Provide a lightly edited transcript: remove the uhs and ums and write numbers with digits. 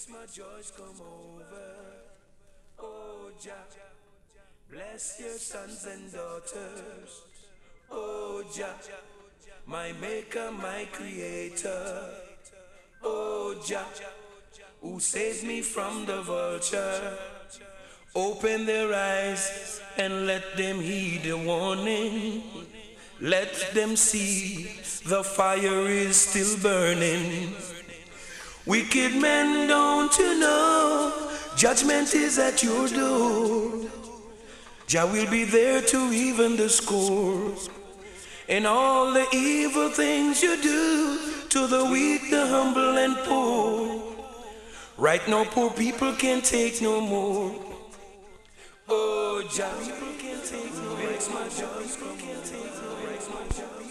makes my joys come over. Oh Jah, bless your sons and daughters. Oh Jah, my maker, my creator. Oh Jah, who saves me from the vulture. Open their eyes and let them heed the warning. Let them see the fire is still burning. Wicked men, don't you know judgment is at your door? Jah will be there to even the score. And all the evil things you do to the weak, the humble and poor. Right now poor people can't take no more. Oh Jah, people can't take no more. Breaks my joys, people can't take no more.